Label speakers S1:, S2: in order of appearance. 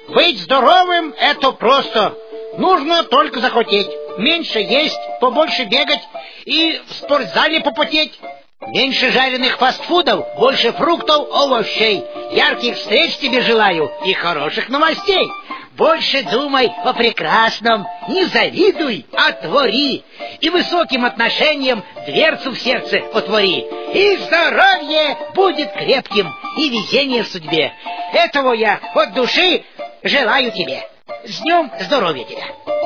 S1: Быть здоровым — это просто. Нужно только захотеть. Меньше есть, побольше бегать и в спортзале попотеть. Меньше жареных фастфудов, больше фруктов, овощей. Ярких встреч тебе желаю и хороших новостей. Больше думай о прекрасном, не завидуй, а твори. И высоким отношениям дверцу в сердце отвори. И здоровье будет крепким, и везение в судьбе. Этого я от души желаю тебе. С днем здоровья тебя!